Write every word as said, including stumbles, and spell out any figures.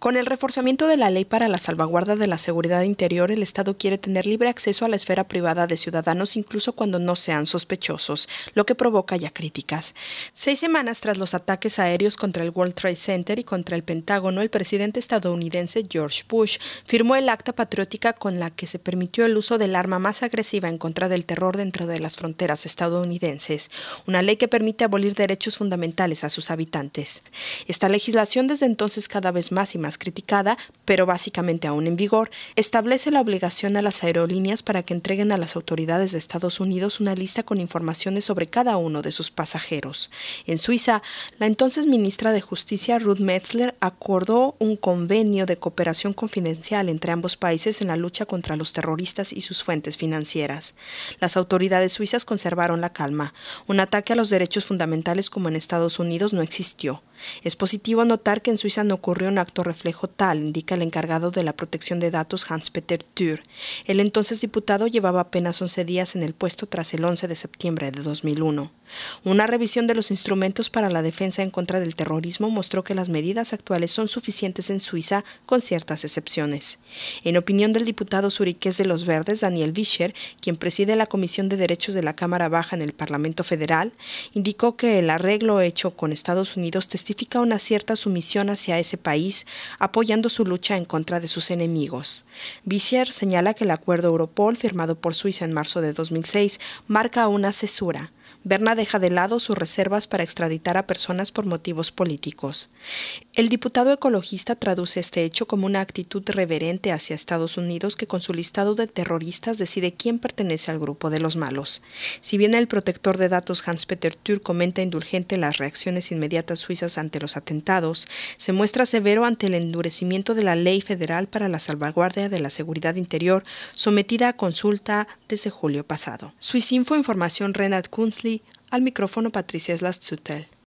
Con el reforzamiento de la ley para la salvaguarda de la seguridad interior, el Estado quiere tener libre acceso a la esfera privada de ciudadanos incluso cuando no sean sospechosos, lo que provoca ya críticas. Seis semanas tras los ataques aéreos contra el World Trade Center y contra el Pentágono, el presidente estadounidense George Bush firmó el acta patriótica con la que se permitió el uso del arma más agresiva en contra del terror dentro de las fronteras estadounidenses, una ley que permite abolir derechos fundamentales a sus habitantes. Esta legislación, desde entonces cada vez más y más criticada, pero básicamente aún en vigor, establece la obligación a las aerolíneas para que entreguen a las autoridades de Estados Unidos una lista con informaciones sobre cada uno de sus pasajeros. En Suiza, la entonces ministra de Justicia Ruth Metzler acordó un convenio de cooperación confidencial entre ambos países en la lucha contra los terroristas y sus fuentes financieras. Las autoridades suizas conservaron la calma. Un ataque a los derechos fundamentales como en Estados Unidos no existió. Es positivo notar que en Suiza no ocurrió un acto reflejo tal, indica el encargado de la protección de datos Hans-Peter Thür. El entonces diputado llevaba apenas once días en el puesto tras el once de septiembre de dos mil uno. Una revisión de los instrumentos para la defensa en contra del terrorismo mostró que las medidas actuales son suficientes en Suiza, con ciertas excepciones. En opinión del diputado zuriqués de los Verdes, Daniel Vischer, quien preside la Comisión de Derechos de la Cámara Baja en el Parlamento Federal, indicó que el arreglo hecho con Estados Unidos testifica una cierta sumisión hacia ese país, apoyando su lucha en contra de sus enemigos. Vischer señala que el acuerdo Europol, firmado por Suiza en marzo de dos mil seis, marca una cesura. Berna deja de lado sus reservas para extraditar a personas por motivos políticos. El diputado ecologista traduce este hecho como una actitud reverente hacia Estados Unidos que con su listado de terroristas decide quién pertenece al grupo de los malos. Si bien el protector de datos Hans-Peter Thür comenta indulgente las reacciones inmediatas suizas ante los atentados, se muestra severo ante el endurecimiento de la ley federal para la salvaguardia de la seguridad interior sometida a consulta desde julio pasado. Swissinfo Información Renat Kunzli, al micrófono Patricia Slastzutel.